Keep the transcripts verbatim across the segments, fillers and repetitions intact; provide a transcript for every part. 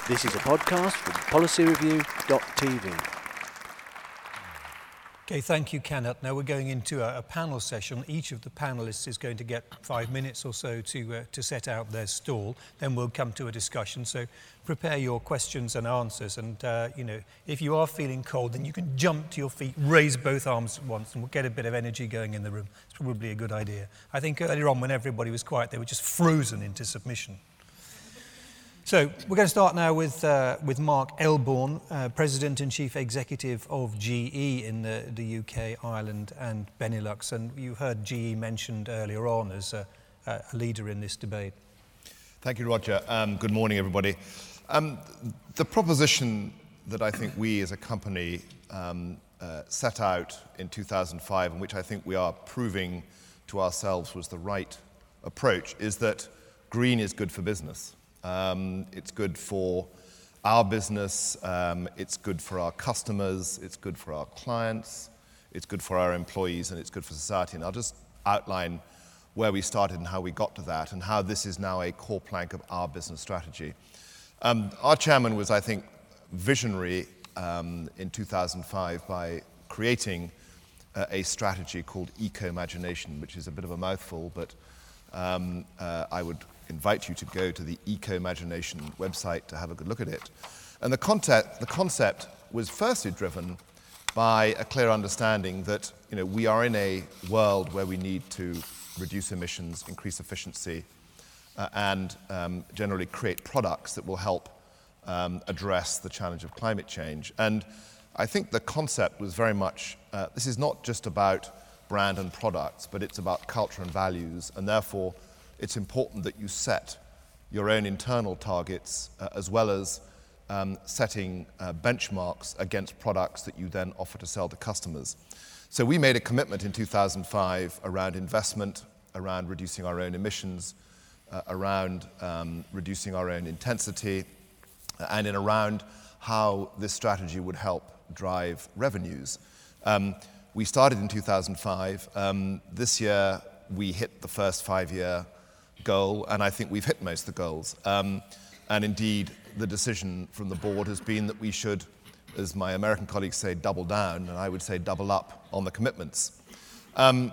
This is a podcast from policy review dot t v. Okay, thank you, Kenneth. Now we're going into a, a panel session. Each of the panelists is going to get five minutes or so to uh, to set out their stall. Then we'll come to a discussion. So prepare your questions and answers. And uh, you know, if you are feeling cold, then you can jump to your feet, raise both arms at once, and we'll get a bit of energy going in the room. It's probably a good idea. I think earlier on, when everybody was quiet, they were just frozen into submission. So we're going to start now with uh, with Mark Elborn, uh, President and Chief Executive of G E in the, the U K, Ireland and Benelux. And you heard G E mentioned earlier on as a, a leader in this debate. Thank you, Roger. Um, good morning, everybody. Um, the proposition that I think we as a company um, uh, set out in two thousand five, and which I think we are proving to ourselves was the right approach, is that green is good for business. Um, it's good for our business, um, it's good for our customers, it's good for our clients, it's good for our employees, and it's good for society. And I'll just outline where we started and how we got to that, and how this is now a core plank of our business strategy. Um, our chairman was, I think, visionary um, in two thousand five by creating uh, a strategy called Eco-Imagination, which is a bit of a mouthful, but um, uh, I would invite you to go to the Eco-Imagination website to have a good look at it. And the concept, the concept was firstly driven by a clear understanding that, you know, we are in a world where we need to reduce emissions, increase efficiency, uh, and um, generally create products that will help um, address the challenge of climate change. And I think the concept was very much, uh, this is not just about brand and products, but it's about culture and values, and therefore it's important that you set your own internal targets uh, as well as um, setting uh, benchmarks against products that you then offer to sell to customers. So we made a commitment in two thousand five around investment, around reducing our own emissions, uh, around um, reducing our own intensity, uh, and in around how this strategy would help drive revenues. Um, we started in two thousand five. Um, this year we hit the first five-year goal, and I think we've hit most of the goals. Um, and indeed, the decision from the board has been that we should, as my American colleagues say, double down, and I would say double up on the commitments. Um,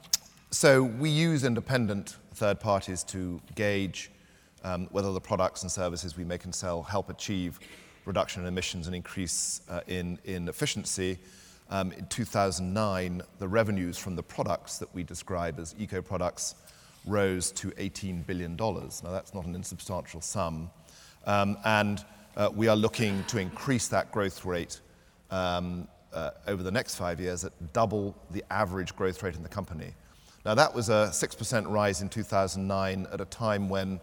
so we use independent third parties to gauge um, whether the products and services we make and sell help achieve reduction in emissions and increase uh, in, in efficiency. Um, in two thousand nine, the revenues from the products that we describe as eco-products rose to eighteen billion dollars. Now, that's not an insubstantial sum. Um, and uh, we are looking to increase that growth rate um, uh, over the next five years at double the average growth rate in the company. Now, that was a six percent rise in two thousand nine at a time when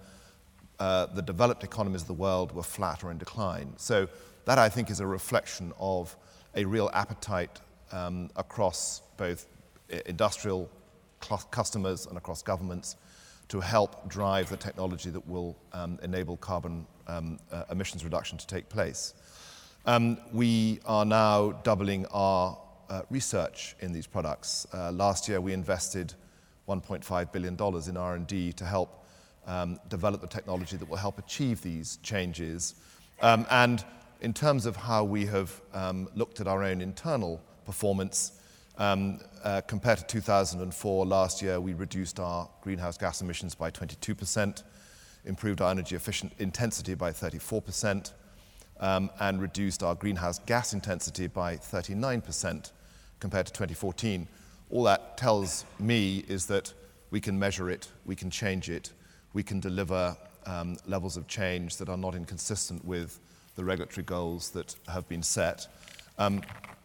uh, the developed economies of the world were flat or in decline. So that, I think, is a reflection of a real appetite um, across both industrial customers and across governments to help drive the technology that will um, enable carbon um, uh, emissions reduction to take place. Um, we are now doubling our uh, research in these products. Uh, last year we invested one point five billion dollars in R and D to help um, develop the technology that will help achieve these changes. Um, and in terms of how we have um, looked at our own internal performance, Um, uh, compared to two thousand four, last year we reduced our greenhouse gas emissions by twenty-two percent, improved our energy efficient intensity by thirty-four percent, um, and reduced our greenhouse gas intensity by thirty-nine percent compared to twenty fourteen. All that tells me is that we can measure it, we can change it, we can deliver um, levels of change that are not inconsistent with the regulatory goals that have been set. Um,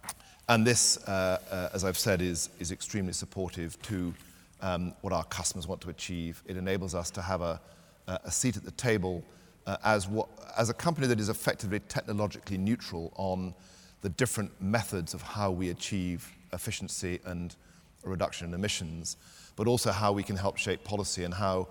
And this, uh, uh, as I've said, is, is extremely supportive to um, what our customers want to achieve. It enables us to have a, a seat at the table uh, as, what, as a company that is effectively technologically neutral on the different methods of how we achieve efficiency and a reduction in emissions, but also how we can help shape policy and how,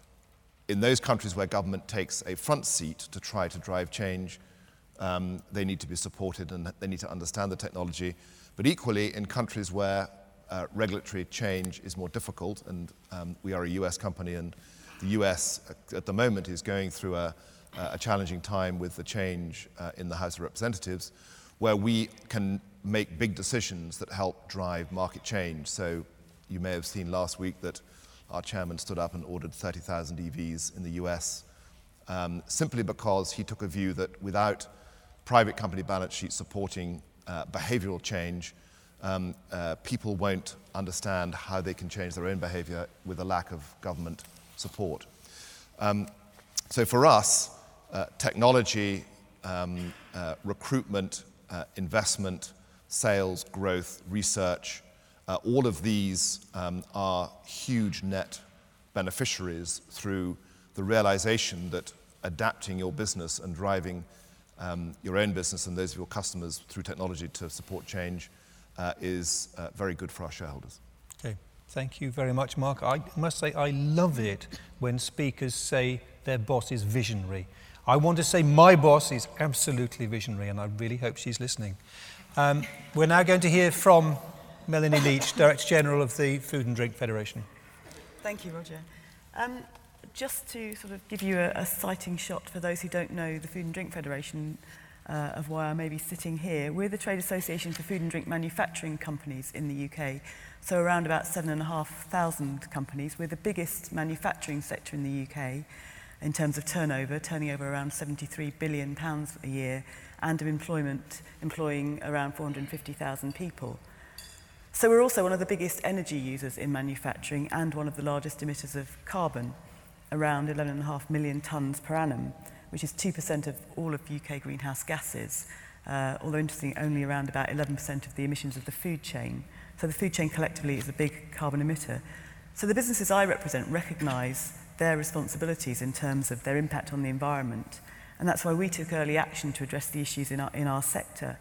in those countries where government takes a front seat to try to drive change, Um, they need to be supported and they need to understand the technology. But equally, in countries where uh, regulatory change is more difficult, and um, we are a U S company, and the U S at the moment is going through a, uh, a challenging time with the change uh, in the House of Representatives, where we can make big decisions that help drive market change. So you may have seen last week that our chairman stood up and ordered thirty thousand E Vs in the U S, um, simply because he took a view that without private company balance sheets supporting uh, behavioral change, um, uh, people won't understand how they can change their own behavior with a lack of government support. Um, so for us, uh, technology, um, uh, recruitment, uh, investment, sales, growth, research, uh, all of these um, are huge net beneficiaries through the realization that adapting your business and driving um, your own business and those of your customers through technology to support change uh, is uh, very good for our shareholders. Okay, thank you very much, Mark. I must say I love it when speakers say their boss is visionary. I want to say my boss is absolutely visionary, and I really hope she's listening. Um, we're now going to hear from Melanie Leach, Director General of the Food and Drink Federation. Thank you, Roger. Um, just to sort of give you a, a sighting shot for those who don't know the Food and Drink Federation, uh, of why I may be sitting here, we're the trade association for food and drink manufacturing companies in the U K. So around about seven and a half thousand companies. We're the biggest manufacturing sector in the U K in terms of turnover, turning over around seventy-three billion pounds a year, and of employment, employing around four hundred fifty thousand people. So we're also one of the biggest energy users in manufacturing and one of the largest emitters of carbon, around eleven and a half million tonnes per annum, which is two percent of all of U K greenhouse gases, uh, although interestingly only around about eleven percent of the emissions of the food chain. So the food chain collectively is a big carbon emitter. So the businesses I represent recognise their responsibilities in terms of their impact on the environment, and that's why we took early action to address the issues in our, in our sector.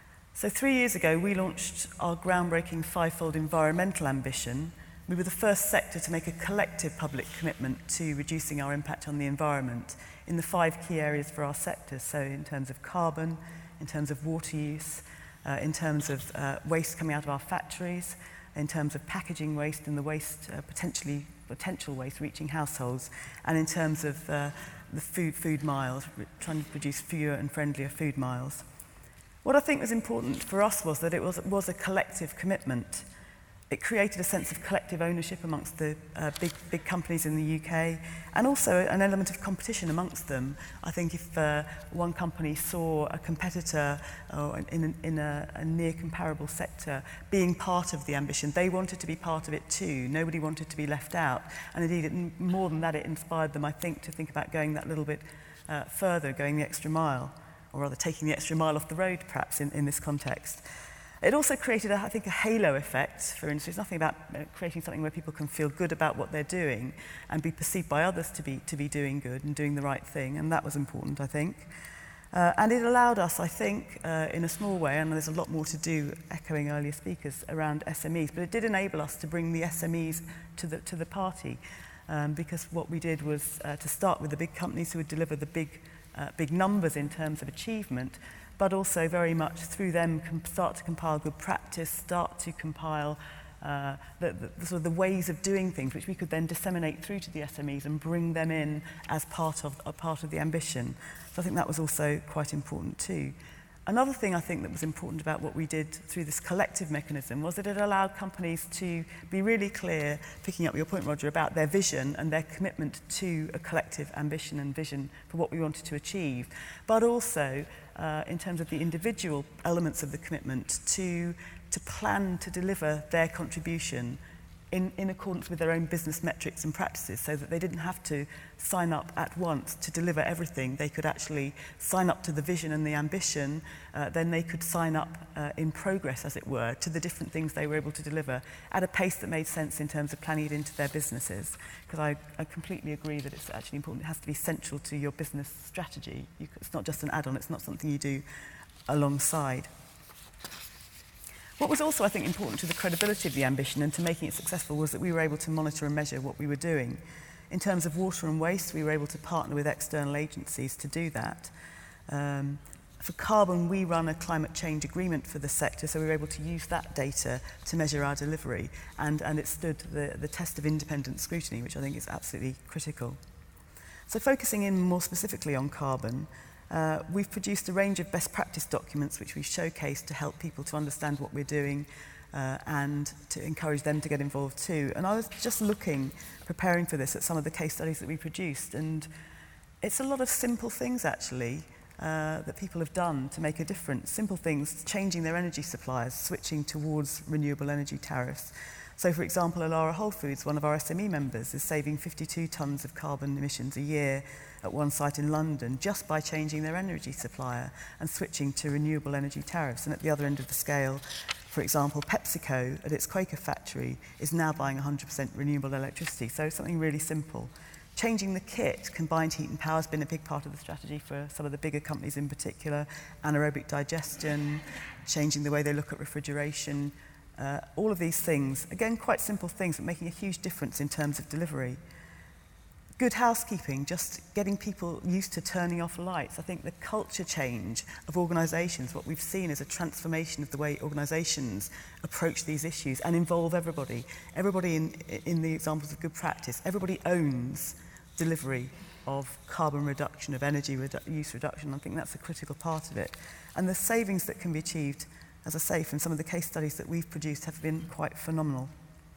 So three years ago, we launched our groundbreaking five-fold environmental ambition. We were the first sector to make a collective public commitment to reducing our impact on the environment in the five key areas for our sector. So in terms of carbon, in terms of water use, uh, in terms of uh, waste coming out of our factories, in terms of packaging waste and the waste, uh, potentially potential waste reaching households, and in terms of uh, the food, food miles, trying to produce fewer and friendlier food miles. What I think was important for us was that it was, was a collective commitment. It created a sense of collective ownership amongst the uh, big, big companies in the U K, and also an element of competition amongst them. I think if uh, one company saw a competitor uh, in, in a, a near comparable sector being part of the ambition, they wanted to be part of it too. Nobody wanted to be left out. And indeed, it, more than that, it inspired them, I think, to think about going that little bit uh, further, going the extra mile, or rather taking the extra mile off the road, perhaps, in, in this context. It also created, a, I think, a halo effect for industry. It's nothing about uh, creating something where people can feel good about what they're doing and be perceived by others to be, to be doing good and doing the right thing, and that was important, I think. Uh, and it allowed us, I think, uh, in a small way, and there's a lot more to do, echoing earlier speakers, around S M Es, but it did enable us to bring the S M Es to the, to the party, um, because what we did was uh, to start with the big companies who would deliver the big, uh, big numbers in terms of achievement, but also very much through them com- start to compile good practice, start to compile uh, the, the, the, sort of the ways of doing things, which we could then disseminate through to the S M Es and bring them in as part of, a part of the ambition. So I think that was also quite important too. Another thing I think that was important about what we did through this collective mechanism was that it allowed companies to be really clear, picking up your point, Roger, about their vision and their commitment to a collective ambition and vision for what we wanted to achieve, but also uh, in terms of the individual elements of the commitment to, to plan to deliver their contribution in, in accordance with their own business metrics and practices, so that they didn't have to sign up at once to deliver everything. They could actually sign up to the vision and the ambition, uh, then they could sign up uh, in progress, as it were, to the different things they were able to deliver at a pace that made sense in terms of planning it into their businesses. Because I, I completely agree that it's actually important. It has to be central to your business strategy. You, it's not just an add-on, it's not something you do alongside. What was also, I think, important to the credibility of the ambition and to making it successful was that we were able to monitor and measure what we were doing. In terms of water and waste, we were able to partner with external agencies to do that. Um, for carbon, we run a climate change agreement for the sector, so we were able to use that data to measure our delivery, and, and it stood the, the test of independent scrutiny, which I think is absolutely critical. So focusing in more specifically on carbon, uh, we've produced a range of best practice documents which we've showcased to help people to understand what we're doing uh, and to encourage them to get involved too. And I was just looking, preparing for this, at some of the case studies that we produced, and it's a lot of simple things actually uh, that people have done to make a difference. Simple things, changing their energy suppliers, switching towards renewable energy tariffs. So for example, Alara Whole Foods, one of our S M E members, is saving fifty-two tonnes of carbon emissions a year at one site in London just by changing their energy supplier and switching to renewable energy tariffs. And at the other end of the scale, for example, PepsiCo at its Quaker factory is now buying one hundred percent renewable electricity. So something really simple. Changing the kit, combined heat and power has been a big part of the strategy for some of the bigger companies in particular. Anaerobic digestion, changing the way they look at refrigeration. Uh, all of these things, again, quite simple things, but making a huge difference in terms of delivery. Good housekeeping, just getting people used to turning off lights. I think the culture change of organisations, what we've seen is a transformation of the way organisations approach these issues and involve everybody. Everybody in, in the examples of good practice, everybody owns delivery of carbon reduction, of energy redu- use reduction. I think that's a critical part of it. And the savings that can be achieved, as I say, from some of the case studies that we've produced have been quite phenomenal.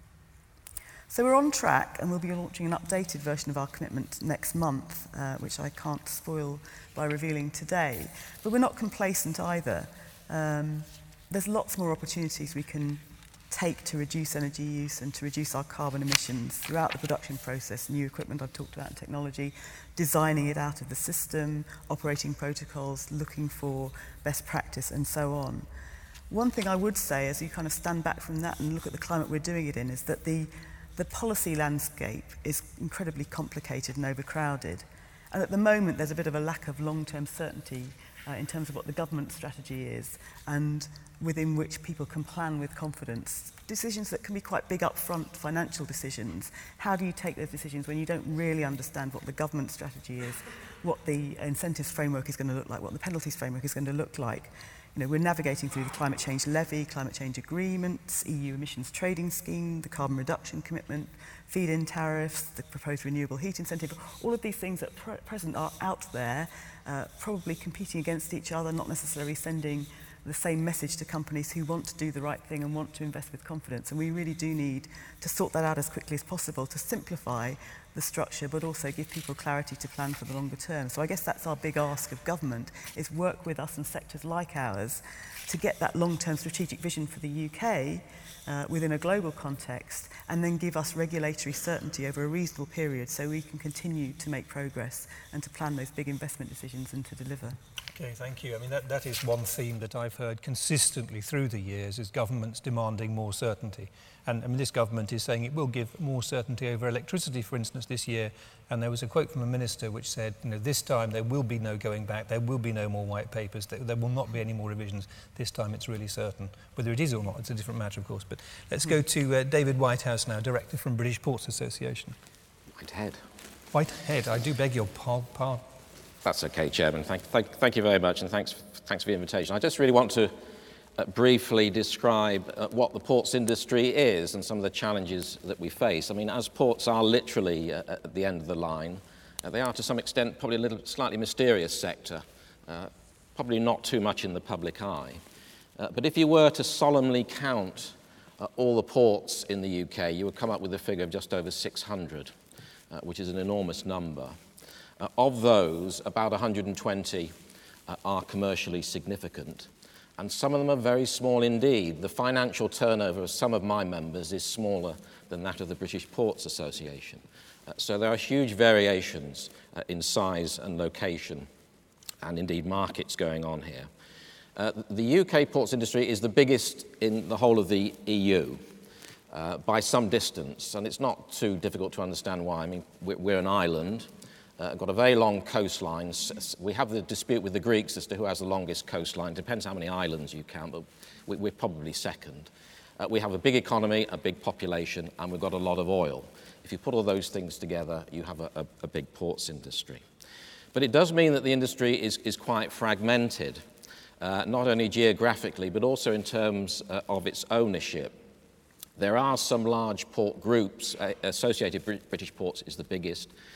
So we're on track, and we'll be launching an updated version of our commitment next month, uh, which I can't spoil by revealing today. But we're not complacent either. Um, there's lots more opportunities we can take to reduce energy use and to reduce our carbon emissions throughout the production process. New equipment I've talked about and technology, designing it out of the system, operating protocols, looking for best practice, and so on. One thing I would say, as you kind of stand back from that and look at the climate we're doing it in, is that the, the policy landscape is incredibly complicated and overcrowded. And at the moment, there's a bit of a lack of long-term certainty uh, in terms of what the government strategy is and within which people can plan with confidence. Decisions that can be quite big upfront financial decisions. How do you take those decisions when you don't really understand what the government strategy is, what the incentives framework is going to look like, what the penalties framework is going to look like? You know, we're navigating through the climate change levy, climate change agreements, E U emissions trading scheme, the carbon reduction commitment, feed-in tariffs, the proposed renewable heat incentive. All of these things at pre- present are out there, uh, probably competing against each other, not necessarily sending the same message to companies who want to do the right thing and want to invest with confidence. And we really do need to sort that out as quickly as possible to simplify the structure, but also give people clarity to plan for the longer term. So I guess that's our big ask of government, is work with us and sectors like ours to get that long-term strategic vision for the U K uh, within a global context, and then give us regulatory certainty over a reasonable period so we can continue to make progress and to plan those big investment decisions and to deliver. Okay, thank you. I mean, that, that is one theme that I've heard consistently through the years, is governments demanding more certainty. And I mean, this government is saying it will give more certainty over electricity, for instance, this year. And there was a quote from a minister which said, you know, this time there will be no going back, there will be no more white papers, there, there will not be any more revisions. This time it's really certain. Whether it is or not, it's a different matter, of course. But let's go to uh, David Whitehouse now, Director from British Ports Association. Whitehead. Whitehead, I do beg your pardon. That's okay, Chairman. Thank, thank, thank you very much, and thanks, thanks for the invitation. I just really want to uh, briefly describe uh, what the ports industry is and some of the challenges that we face. I mean, as ports are literally uh, at the end of the line, uh, they are to some extent probably a little slightly mysterious sector, uh, probably not too much in the public eye. Uh, but if you were to solemnly count uh, all the ports in the U K, you would come up with a figure of just over six hundred, uh, which is an enormous number. Uh, of those, about one hundred twenty uh, are commercially significant, and some of them are very small indeed. The financial turnover of some of my members is smaller than that of the British Ports Association. Uh, so there are huge variations uh, in size and location, and indeed markets going on here. Uh, the U K ports industry is the biggest in the whole of the E U uh, by some distance, and it's not too difficult to understand why. I mean, we're, we're an island. Uh, got a very long coastline. We have the dispute with the Greeks as to who has the longest coastline. Depends how many islands you count, but we, we're probably second. Uh, we have a big economy, a big population, and we've got a lot of oil. If you put all those things together, you have a, a, a big ports industry. But it does mean that the industry is, is quite fragmented, uh, not only geographically, but also in terms uh, of its ownership. There are some large port groups. Uh, Associated British Ports is the biggest.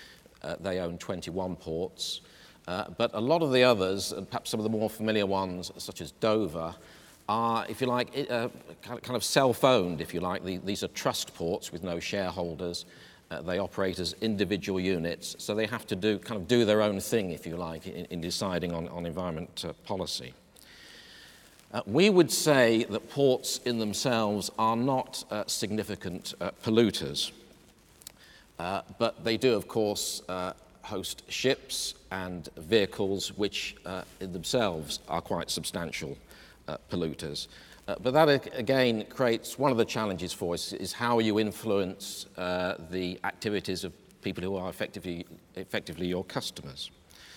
Uh, they own twenty-one ports. Uh, but a lot of the others, and perhaps some of the more familiar ones, such as Dover, are, if you like, uh, kind of self-owned, if you like. The, these are trust ports with no shareholders. Uh, they operate as individual units, so they have to do kind of do their own thing, if you like, in, in deciding on, on environment uh, policy. Uh, we would say that ports in themselves are not uh, significant uh, polluters, uh, but they do, of course, uh, host ships and vehicles which uh, in themselves are quite substantial uh, polluters. Uh, but that again creates one of the challenges for us is how you influence uh, the activities of people who are effectively, effectively your customers.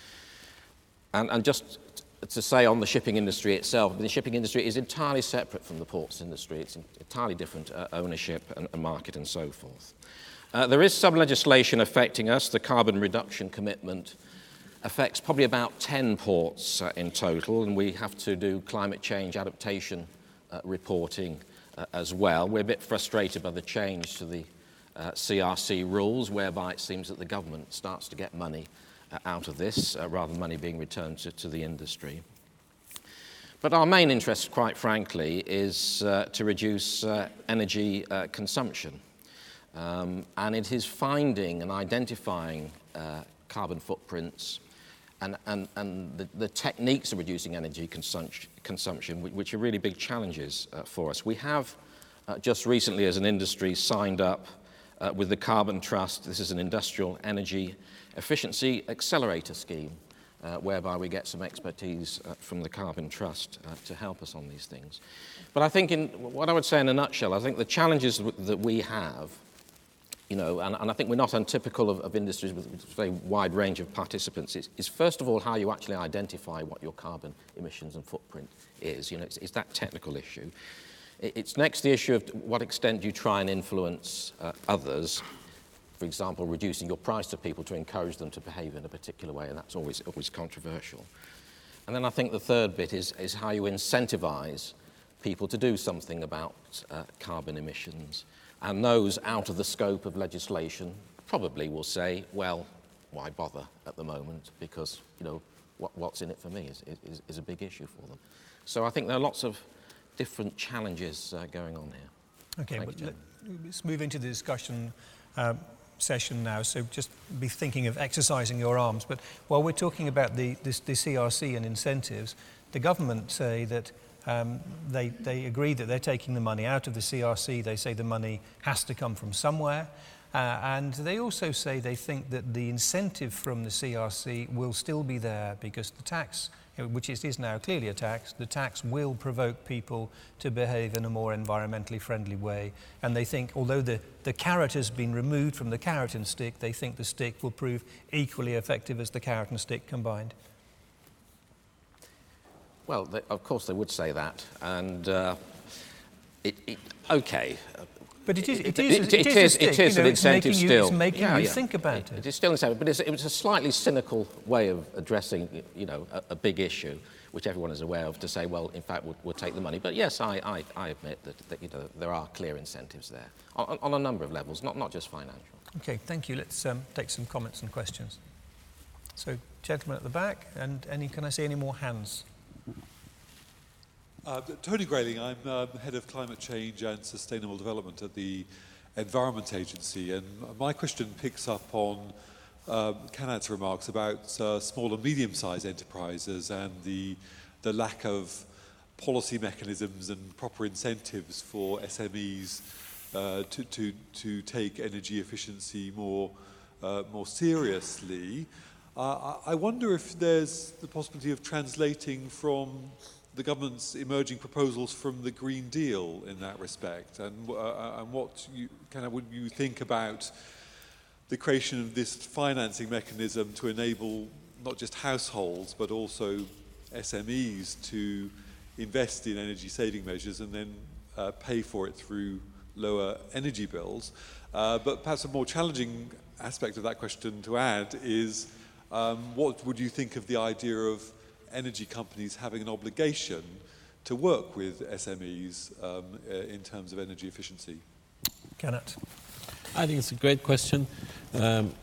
And, and just to say on the shipping industry itself, the shipping industry is entirely separate from the ports industry. It's entirely different uh, ownership and, and market and so forth. Uh, there is some legislation affecting us. The carbon reduction commitment affects probably about ten ports uh, in total, and we have to do climate change adaptation uh, reporting uh, as well. We're a bit frustrated by the change to the uh, C R C rules, whereby it seems that the government starts to get money uh, out of this, uh, rather than money being returned to, to the industry. But our main interest, quite frankly, is uh, to reduce uh, energy uh, consumption. Um, and it is finding and identifying uh, carbon footprints and, and, and the, the techniques of reducing energy consum- consumption, which are really big challenges uh, for us. We have uh, just recently, as an industry, signed up uh, with the Carbon Trust. This is an industrial energy efficiency accelerator scheme, uh, whereby we get some expertise uh, from the Carbon Trust uh, to help us on these things. But I think, in what I would say in a nutshell, I think the challenges that we have, you know, and, and I think we're not untypical of, of industries with a very wide range of participants, is, is first of all how you actually identify what your carbon emissions and footprint is. You know, it's, it's that technical issue. It, it's next the issue of to what extent do you try and influence uh, others, for example, reducing your price to people to encourage them to behave in a particular way, and that's always, always controversial. And then I think the third bit is, is how you incentivize people to do something about uh, carbon emissions. And those out of the scope of legislation probably will say, well, why bother at the moment? Because, you know, what, what's in it for me is, is, is a big issue for them. So I think there are lots of different challenges uh, going on here. Okay, Thank but you, let, let's move into the discussion um, session now. So just be thinking of exercising your arms. But while we're talking about the, this, the C R C and incentives, the government say that Um, they, they agree that they're taking the money out of the C R C. They say the money has to come from somewhere. Uh, and they also say they think that the incentive from the C R C will still be there because the tax, which it is now clearly a tax, the tax will provoke people to behave in a more environmentally friendly way. And they think, although the, the carrot has been removed from the carrot and stick, they think the stick will prove equally effective as the carrot and stick combined. Well, they, of course they would say that, and uh, it, it, okay. But it is, it it, is, it, it, it is, is, it is you know, an incentive it's still. You, it's making yeah, you yeah. think about it. It, it is still an incentive, but it's, it was a slightly cynical way of addressing, you know, a, a big issue, which everyone is aware of, to say, well, in fact, we'll, we'll take the money. But yes, I, I, I admit that, that you know, there are clear incentives there on, on a number of levels, not, not just financial. Okay, thank you. Let's um, take some comments and questions. So, gentleman at the back, and any, can I see any more hands? Uh, Tony Grayling, I'm um, Head of Climate Change and Sustainable Development at the Environment Agency, and my question picks up on um, Kanat's remarks about uh, small and medium-sized enterprises and the, the lack of policy mechanisms and proper incentives for S M Es uh, to, to, to take energy efficiency more, uh, more seriously. Uh, I wonder if there's the possibility of translating from the government's emerging proposals from the Green Deal in that respect, and, uh, and what you kind of would you think about the creation of this financing mechanism to enable not just households but also S M Es to invest in energy saving measures and then uh, pay for it through lower energy bills. Uh, but perhaps a more challenging aspect of that question to add is um, what would you think of the idea of energy companies having an obligation to work with S M Es um, uh, in terms of energy efficiency? Kanat. I think it's a great question. Um,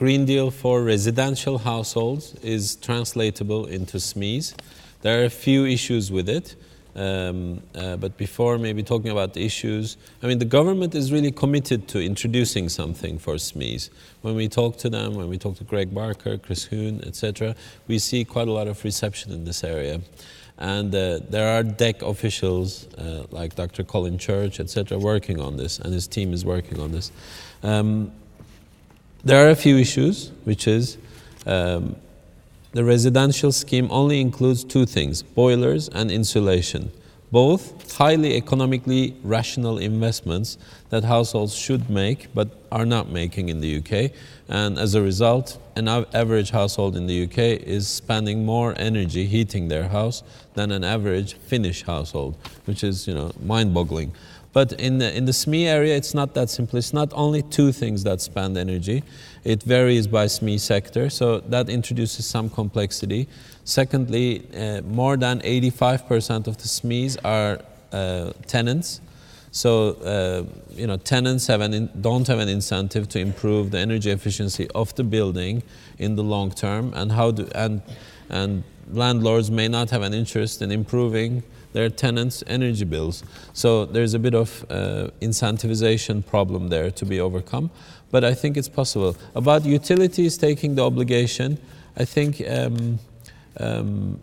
Green Deal for residential households is translatable into S M Es. There are a few issues with it. Um, uh, but before maybe talking about the issues, I mean, the government is really committed to introducing something for S M Es. When we talk to them, when we talk to Greg Barker, Chris Hoon, et cetera, we see quite a lot of reception in this area. And uh, there are D E C officials uh, like Doctor Colin Church, et cetera, working on this, and his team is working on this. Um, there are a few issues, which is um, the residential scheme only includes two things, boilers and insulation, both highly economically rational investments that households should make but are not making in the U K. And as a result, an average household in the U K is spending more energy heating their house than an average Finnish household, which is, you know, mind-boggling. But in the, in the S M E area, it's not that simple. It's not only two things that spend energy. It varies by S M E sector, so that introduces some complexity. Secondly, uh, more than eighty-five percent of the S M Es are uh, tenants. So, uh, you know, tenants have an in, don't have an incentive to improve the energy efficiency of the building in the long term, and how do, and and landlords may not have an interest in improving their tenants' energy bills. So there's a bit of uh, incentivization problem there to be overcome, but I think it's possible. About utilities taking the obligation, I think um, um,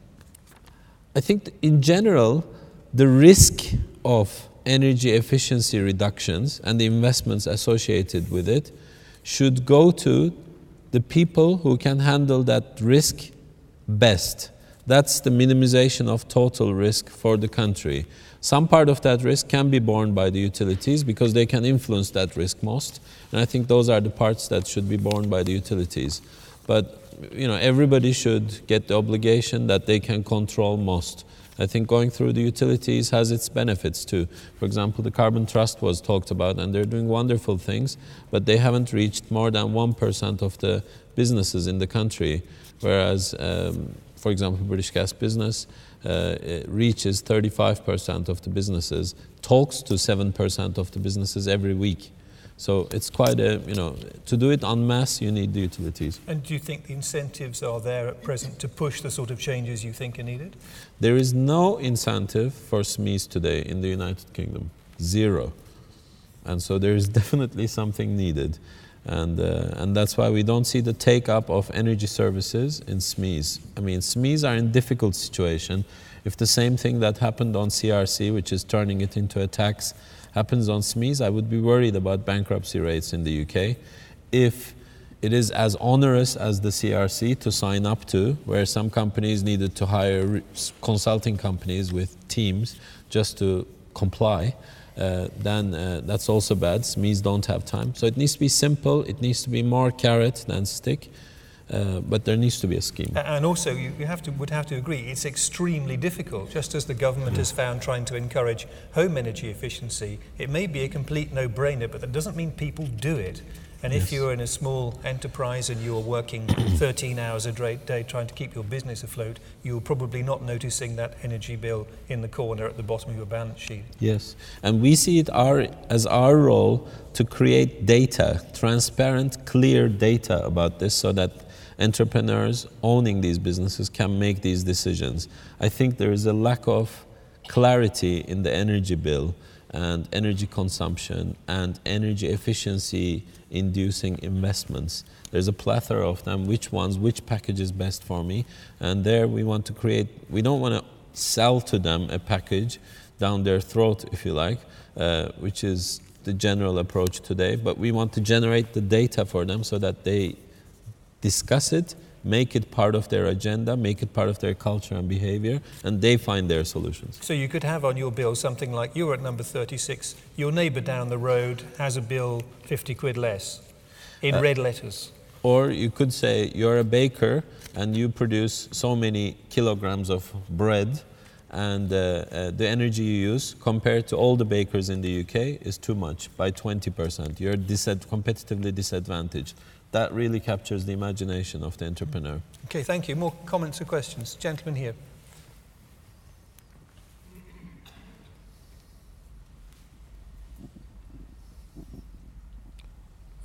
I think in general the risk of energy efficiency reductions and the investments associated with it should go to the people who can handle that risk best. That's the minimization of total risk for the country. Some part of that risk can be borne by the utilities because they can influence that risk most. And I think those are the parts that should be borne by the utilities. But, you know, everybody should get the obligation that they can control most. I think going through the utilities has its benefits too. For example, the Carbon Trust was talked about, and they're doing wonderful things, but they haven't reached more than one percent of the businesses in the country, whereas um, for example, British Gas Business uh, reaches thirty-five percent of the businesses, talks to seven percent of the businesses every week. So it's quite a, you know, to do it en masse, you need the utilities. And do you think the incentives are there at present to push the sort of changes you think are needed? There is no incentive for S M Es today in the United Kingdom, zero. And so there is definitely something needed. And, uh, and that's why we don't see the take-up of energy services in S M Es. I mean, S M Es are in a difficult situation. If the same thing that happened on C R C, which is turning it into a tax, happens on S M Es, I would be worried about bankruptcy rates in the U K. If it is as onerous as the C R C to sign up to, where some companies needed to hire consulting companies with teams just to comply, Uh, then uh, that's also bad. S M Es don't have time. So it needs to be simple, it needs to be more carrot than stick, uh, but there needs to be a scheme. And also, you, you have to, would have to agree, it's extremely difficult, just as the government has found trying to encourage home energy efficiency. It may be a complete no-brainer, but that doesn't mean people do it. And if yes. you're in a small enterprise and you're working thirteen hours a day trying to keep your business afloat, you're probably not noticing that energy bill in the corner at the bottom of your balance sheet. Yes, and we see it our, as our role to create data, transparent, clear data about this so that entrepreneurs owning these businesses can make these decisions. I think there is a lack of clarity in the energy bill and energy consumption and energy efficiency inducing investments. There's a plethora of them, which ones, which package is best for me, and there we want to create, we don't want to sell to them a package down their throat, if you like, uh, which is the general approach today, but we want to generate the data for them so that they discuss it, make it part of their agenda, make it part of their culture and behavior, and they find their solutions. So you could have on your bill something like, you're at number thirty-six, your neighbour down the road has a bill fifty quid less, in uh, red letters. Or you could say, you're a baker and you produce so many kilograms of bread, and uh, uh, the energy you use compared to all the bakers in the U K is too much, by twenty percent. You're dis- competitively disadvantaged. That really captures the imagination of the entrepreneur. Okay, thank you. More comments or questions? Gentleman here.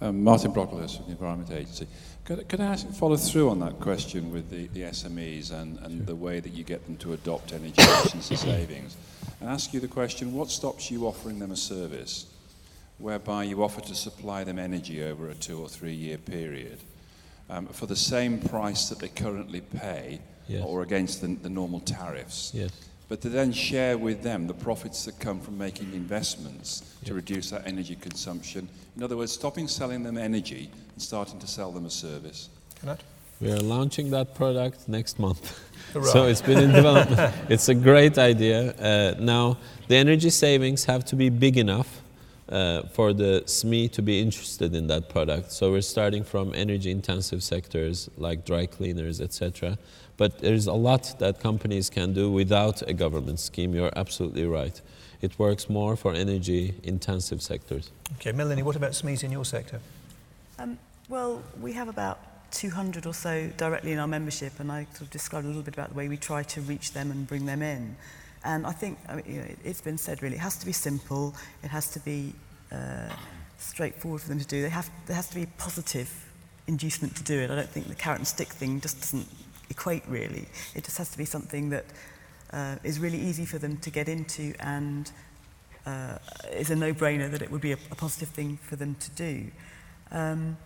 Um, Martin Brocklehurst from the Environment Agency. Could, could I ask, follow through on that question with the, the S M Es and, and sure. the way that you get them to adopt energy efficiency savings? And ask you the question, what stops you offering them a service whereby you offer to supply them energy over a two or three year period um, for the same price that they currently pay yes. or against the, the normal tariffs? Yes. But to then share with them the profits that come from making investments yes. to reduce that energy consumption. In other words, stopping selling them energy and starting to sell them a service. Can We are launching that product next month. Right. So it's been in development. It's a great idea. Uh, now, the energy savings have to be big enough uh, for the S M E to be interested in that product. So we're starting from energy-intensive sectors like dry cleaners, et cetera. But there's a lot that companies can do without a government scheme. You're absolutely right. It works more for energy-intensive sectors. Okay, Melanie, what about S M Es in your sector? Um, well, we have about two hundred or so directly in our membership, and I sort of described a little bit about the way we try to reach them and bring them in. And I think, I mean, you know, it's been said really, it has to be simple, it has to be uh, straightforward for them to do. They have, there has to be positive inducement to do it. I don't think the carrot and stick thing just doesn't equate really. It just has to be something that uh, is really easy for them to get into and uh, is a no-brainer that it would be a, a positive thing for them to do. Um,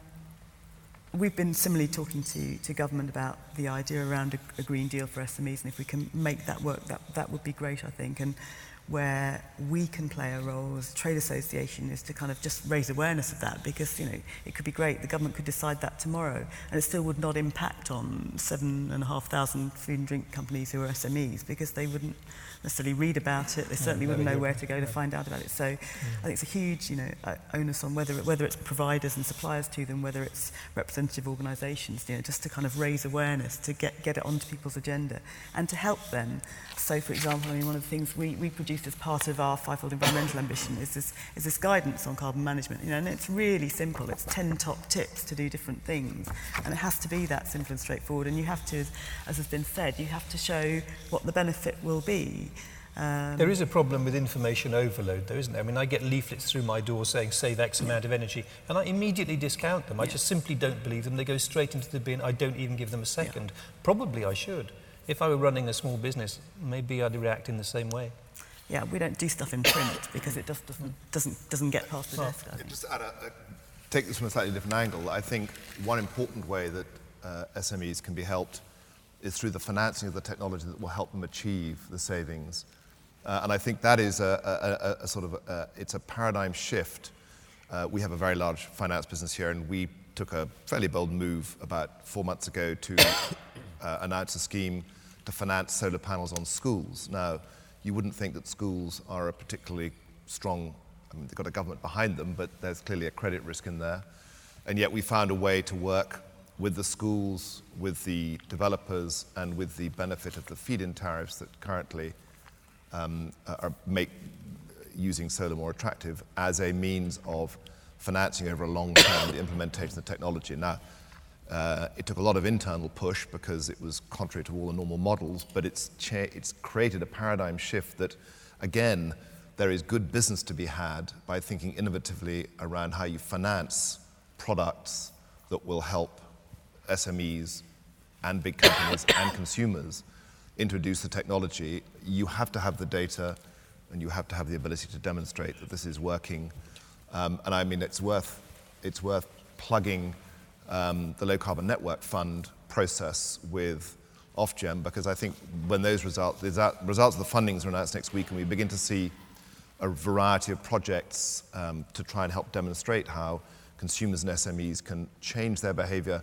We've been similarly talking to, to government about the idea around a, a Green Deal for S M Es, and if we can make that work, that, that would be great, I think. And where we can play a role as a trade association is to kind of just raise awareness of that, because, you know, it could be great. The government could decide that tomorrow, and it still would not impact on seven and a half thousand food and drink companies who are S M Es, because they wouldn't necessarily read about it. They certainly yeah, wouldn't know where to go to find out about it. So yeah. I think it's a huge, you know, onus on whether whether it's providers and suppliers to them, whether it's representative organisations, you know, just to kind of raise awareness, to get get it onto people's agenda, and to help them. So, for example, I mean, one of the things we, we produced as part of our fivefold environmental ambition is this is this guidance on carbon management. You know, and it's really simple. It's ten top tips to do different things, and it has to be that simple and straightforward. And you have to, as has been said, you have to show what the benefit will be. Um, there is a problem with information overload, though, isn't there? I mean, I get leaflets through my door saying save X amount of energy, and I immediately discount them. I yeah. just simply don't believe them. They go straight into the bin. I don't even give them a second. Yeah. Probably I should. If I were running a small business, maybe I'd react in the same way. Yeah, we don't do stuff in print because it just doesn't doesn't doesn't get past the well, desk. I think. Just add a, a, take this from a slightly different angle. I think one important way that uh, S M Es can be helped is through the financing of the technology that will help them achieve the savings. Uh, and I think that is a, a, a, a sort of a, it's a paradigm shift. Uh, we have a very large finance business here, and we took a fairly bold move about four months ago to uh, announce a scheme to finance solar panels on schools. Now, you wouldn't think that schools are a particularly strong, I mean, they've got a government behind them, but there's clearly a credit risk in there. And yet we found a way to work with the schools, with the developers, and with the benefit of the feed-in tariffs that currently um, are make using solar more attractive as a means of financing over a long term the implementation of the technology. Now, Uh, it took a lot of internal push because it was contrary to all the normal models, but it's, cha- it's created a paradigm shift that, again, there is good business to be had by thinking innovatively around how you finance products that will help S M Es and big companies and consumers introduce the technology. You have to have the data, and you have to have the ability to demonstrate that this is working. Um, and I mean, it's worth, it's worth plugging Um, the Low Carbon Network Fund process with Ofgem, because I think when those results, the results of the fundings are announced next week, and we begin to see a variety of projects um, to try and help demonstrate how consumers and S M Es can change their behavior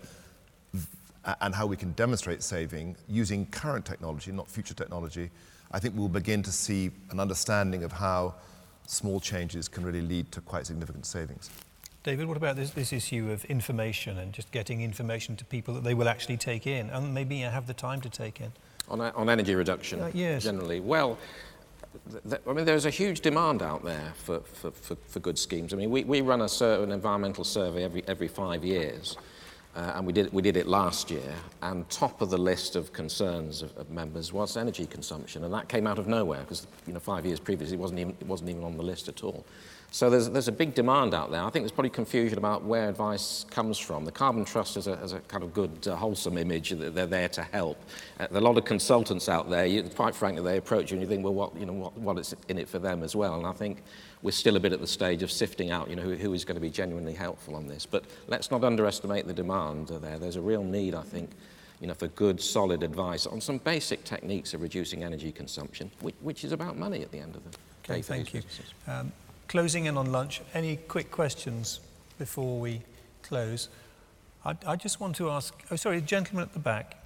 and how we can demonstrate saving using current technology, not future technology. I think we'll begin to see an understanding of how small changes can really lead to quite significant savings. David, what about this, this issue of information and just getting information to people that they will actually take in and maybe have the time to take in? On, on energy reduction, uh, yes. generally. Well, th- th- I mean, there's a huge demand out there for, for, for, for good schemes. I mean, we, we run a sur- an environmental survey every, every five years, uh, and we did, we did it last year, and top of the list of concerns of, of members was energy consumption, and that came out of nowhere, because, you know, five years previously it wasn't even, it wasn't even on the list at all. So there's, there's a big demand out there. I think there's probably confusion about where advice comes from. The Carbon Trust has a, has a kind of good, uh, wholesome image that they're there to help. Uh, there are a lot of consultants out there. You, quite frankly, they approach you and you think, well, what, you know, what, what is in it for them as well? And I think we're still a bit at the stage of sifting out, you know, who, who is going to be genuinely helpful on this. But let's not underestimate the demand there. There's a real need, I think, you know, for good, solid advice on some basic techniques of reducing energy consumption, which, which is about money at the end of the day. Okay, thank you. Um, closing in on lunch, any quick questions before we close? I, I just want to ask, oh, sorry, gentleman at the back.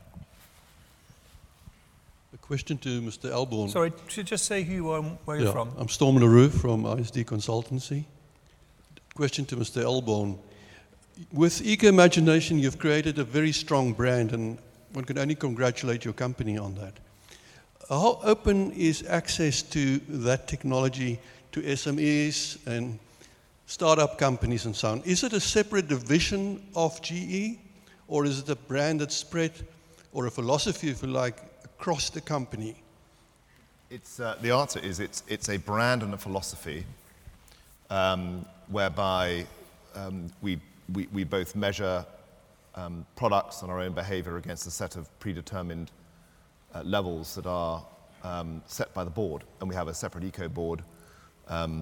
A question to Mister Elborn. Sorry, should just say who you are and where you're yeah, from. I'm Storm LaRue from I S D Consultancy. Question to Mister Elborn. With Eco Imagination, you've created a very strong brand, and one can only congratulate your company on that. How open is access to that technology to S M Es and startup companies and so on? Is it a separate division of G E, or is it a brand that's spread, or a philosophy, if you like, across the company? It's, uh, the answer is it's, it's a brand and a philosophy um, whereby um, we, we, we both measure um, products and our own behavior against a set of predetermined uh, levels that are um, set by the board, and we have a separate eco board. Um,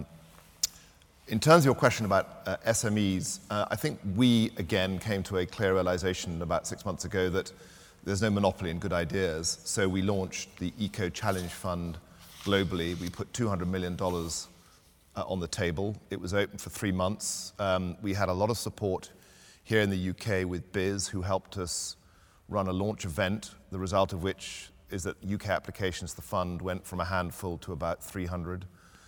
in terms of your question about uh, S M Es, uh, I think we, again, came to a clear realization about six months ago that there's no monopoly in good ideas, so we launched the Eco Challenge Fund globally. We put two hundred million dollars uh, on the table. It was open for three months. Um, we had a lot of support here in the U K with Biz, who helped us run a launch event, the result of which is that U K applications to the fund went from a handful to about three hundred.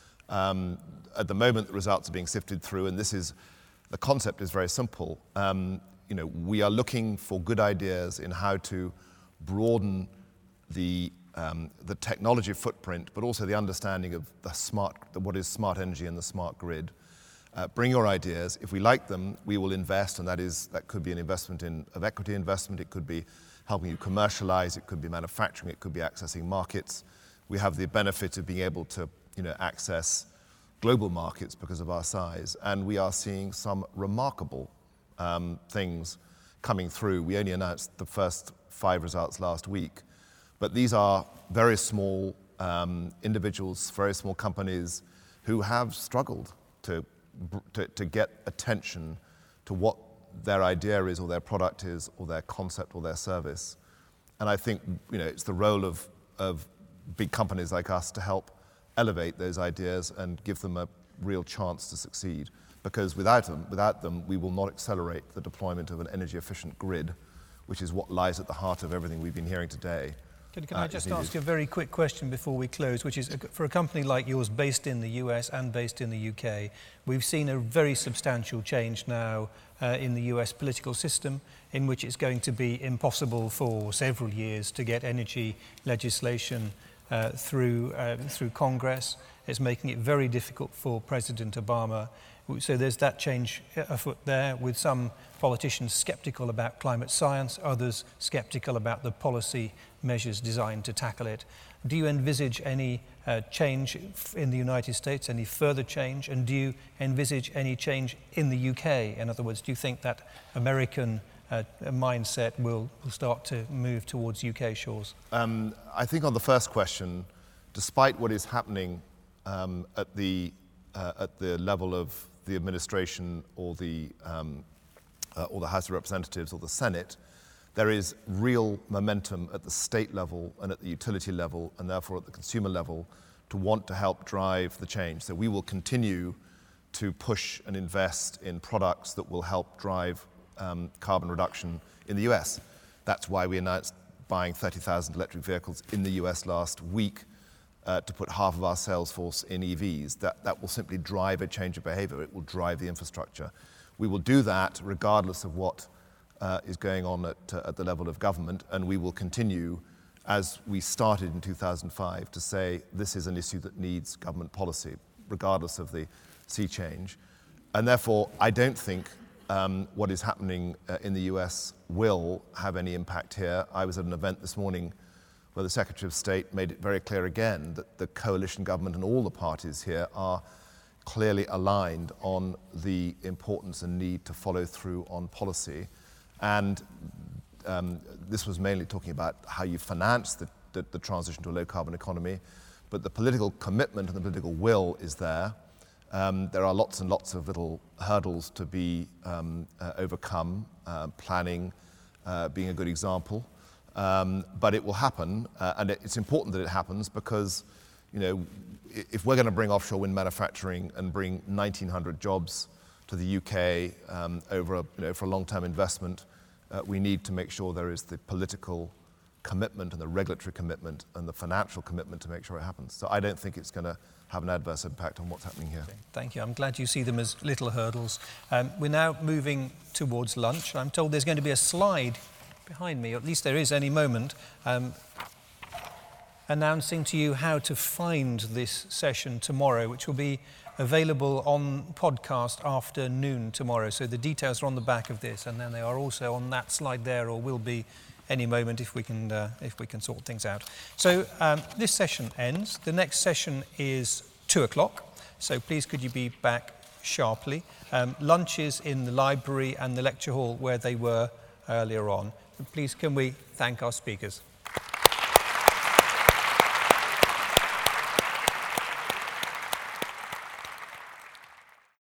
Um, at the moment, the results are being sifted through, and this is, the concept is very simple. Um, you know, we are looking for good ideas in how to broaden the, um, the technology footprint, but also the understanding of the smart, the, what is smart energy and the smart grid. Uh, bring your ideas. If we like them, we will invest, and that is, that could be an investment in, of equity investment, it could be helping you commercialize, it could be manufacturing, it could be accessing markets. We have the benefit of being able to, you know, access global markets because of our size, and we are seeing some remarkable um, things coming through. We only announced the first five results last week, but these are very small um, individuals, very small companies who have struggled to, to, to get attention to what their idea is, or their product is, or their concept, or their service. And I think, you know, it's the role of, of big companies like us to help elevate those ideas and give them a real chance to succeed. Because without them, without them, we will not accelerate the deployment of an energy-efficient grid, which is what lies at the heart of everything we've been hearing today. Can, can uh, I just ask you a very quick question before we close, which is, for a company like yours based in the U S and based in the U K, we've seen a very substantial change now uh, in the U S political system, in which it's going to be impossible for several years to get energy legislation uh, through, uh, through Congress. It's making it very difficult for President Obama. So there's that change afoot there, with some politicians skeptical about climate science, others skeptical about the policy measures designed to tackle it. Do you envisage any uh, change in the United States, any further change, and do you envisage any change in the U K? In other words, do you think that American uh, mindset will, will start to move towards U K shores? Um, I think on the first question, despite what is happening um, at the uh, at the level of the administration or the um, uh, or the House of Representatives or the Senate, there is real momentum at the state level and at the utility level, and therefore at the consumer level, to want to help drive the change. So we will continue to push and invest in products that will help drive um, carbon reduction in the U S. That's why we announced buying thirty thousand electric vehicles in the U S last week, uh, to put half of our sales force in E Vs. That, that will simply drive a change of behavior. It will drive the infrastructure. We will do that regardless of what uh, is going on at, uh, at the level of government, and we will continue, as we started in two thousand five, to say this is an issue that needs government policy, regardless of the sea change. And therefore, I don't think um, what is happening uh, in the U S will have any impact here. I was at an event this morning where the Secretary of State made it very clear again that the coalition government and all the parties here are clearly aligned on the importance and need to follow through on policy. And um, this was mainly talking about how you finance the, the, the transition to a low-carbon economy, but the political commitment and the political will is there. Um, there are lots and lots of little hurdles to be um, uh, overcome, uh, planning uh, being a good example. Um, but it will happen, uh, and it's important that it happens because, you know, if we're going to bring offshore wind manufacturing and bring nineteen hundred jobs to the U K um, over a, you know, for a long-term investment, uh, we need to make sure there is the political commitment and the regulatory commitment and the financial commitment to make sure it happens. So I don't think it's going to have an adverse impact on what's happening here. Okay, thank you. I'm glad you see them as little hurdles. Um, we're now moving towards lunch. I'm told there's going to be a slide behind me, or at least there is any moment, um, announcing to you how to find this session tomorrow, which will be available on podcast after noon tomorrow. So the details are on the back of this, and then they are also on that slide there, or will be any moment if we can uh, if we can sort things out. So um, this session ends. The next session is two o'clock. So please could you be back sharply. Um, lunch is in the library and the lecture hall where they were earlier on. And please can we thank our speakers.